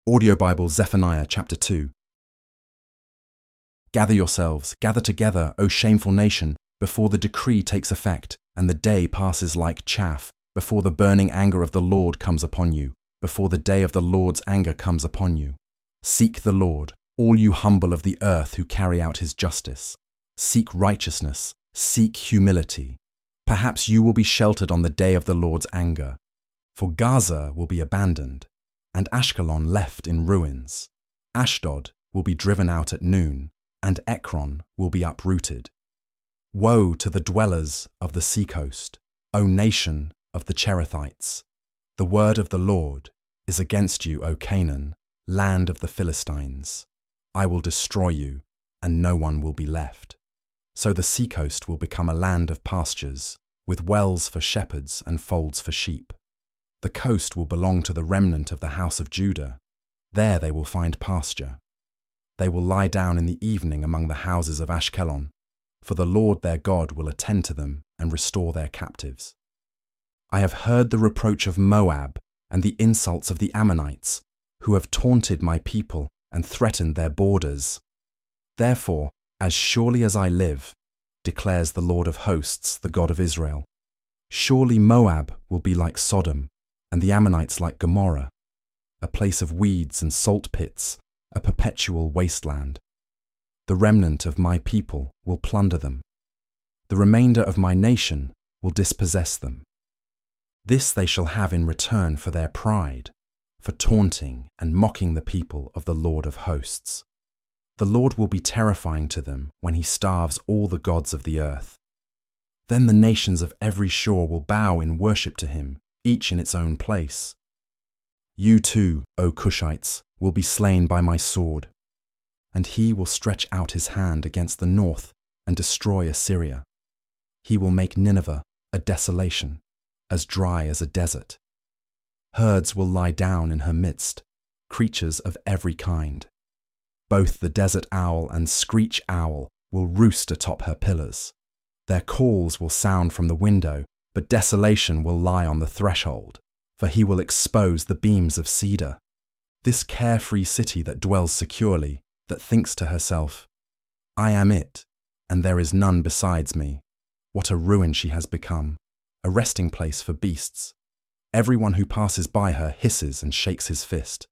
Audio Bible, Zephaniah chapter 2. Gather yourselves, gather together, O shameful nation, before the decree takes effect, and the day passes like chaff, before the burning anger of the Lord comes upon you, before the day of the Lord's anger comes upon you. Seek the Lord, all you humble of the earth who carry out his justice. Seek righteousness, seek humility. Perhaps you will be sheltered on the day of the Lord's anger. For Gaza will be abandoned, and Ashkelon left in ruins. Ashdod will be driven out at noon, and Ekron will be uprooted. Woe to the dwellers of the seacoast, O nation of the Cherethites! The word of the Lord is against you, O Canaan, land of the Philistines. I will destroy you, and no one will be left. So the seacoast will become a land of pastures, with wells for shepherds and folds for sheep. The coast will belong to the remnant of the house of Judah. There they will find pasture. They will lie down in the evening among the houses of Ashkelon, for the Lord their God will attend to them and restore their captives. I have heard the reproach of Moab and the insults of the Ammonites, who have taunted my people and threatened their borders. Therefore, as surely as I live, declares the Lord of hosts, the God of Israel, surely Moab will be like Sodom, and the Ammonites like Gomorrah, a place of weeds and salt pits, a perpetual wasteland. The remnant of my people will plunder them. The remainder of my nation will dispossess them. This they shall have in return for their pride, for taunting and mocking the people of the Lord of hosts. The Lord will be terrifying to them when he starves all the gods of the earth. Then the nations of every shore will bow in worship to him, each in its own place. You too, O Cushites, will be slain by my sword, and he will stretch out his hand against the north and destroy Assyria. He will make Nineveh a desolation, as dry as a desert. Herds will lie down in her midst, creatures of every kind. Both the desert owl and screech owl will roost atop her pillars. Their calls will sound from the window, but desolation will lie on the threshold, for he will expose the beams of cedar. This carefree city that dwells securely, that thinks to herself, I am it, and there is none besides me. What a ruin she has become, a resting place for beasts. Everyone who passes by her hisses and shakes his fist.